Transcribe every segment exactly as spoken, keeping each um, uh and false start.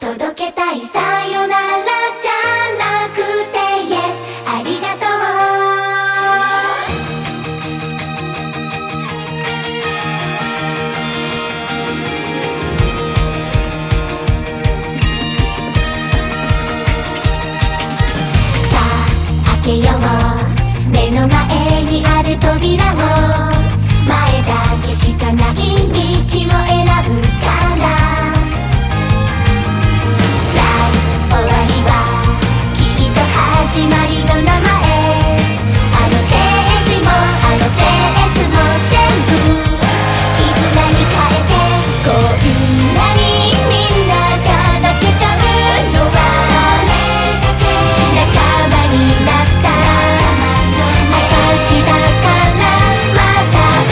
届けたいさよならじゃなくて Yes ありがとう。さあ開けよう、目の前にある扉を、前だけしかない道を選ぶから終わりはきっと始まりの名前。あのステージもあのフェーズも全部絆に変えて、こんなにみんなが泣けちゃうのはそれだけ仲間になった証だから、また歌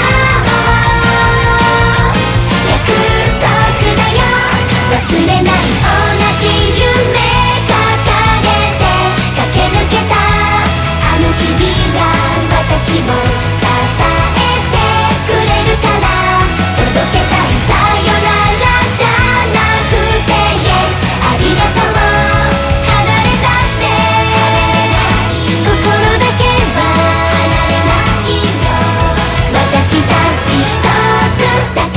おう。約束だよ、忘れない。同じ夢掲げて駆け抜けたあの日々が私を支えてくれるから、届けたいさよならじゃなくて Yes ありがとう。離れたって心だけは離れないよ、私たち一つだから。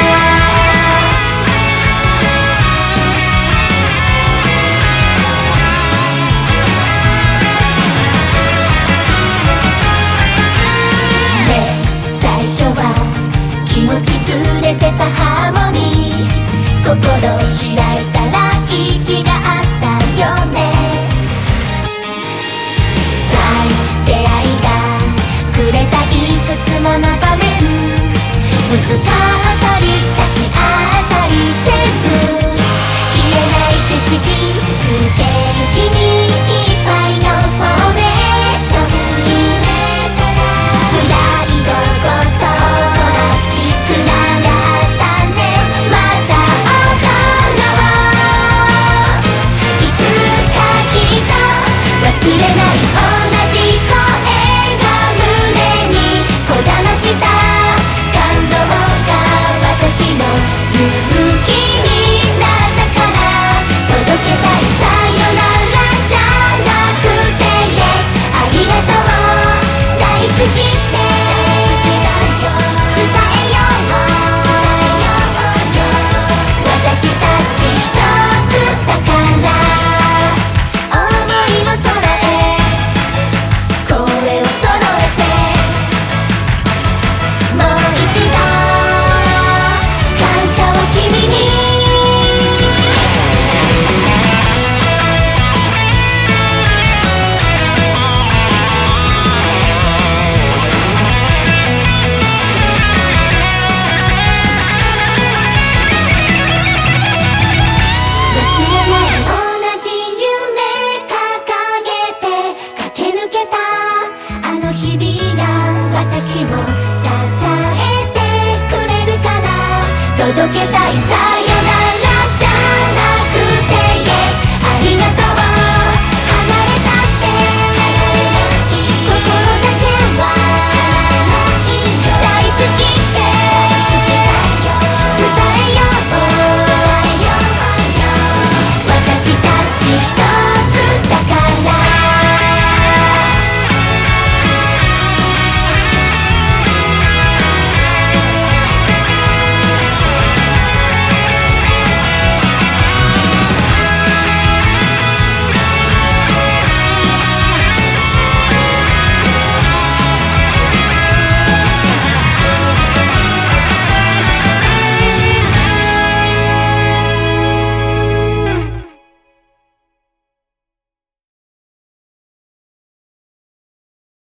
最初は気持ちずれてたハーモニー、心開いたら息があったよね。出会いがくれたいくつもの場面、ぶつか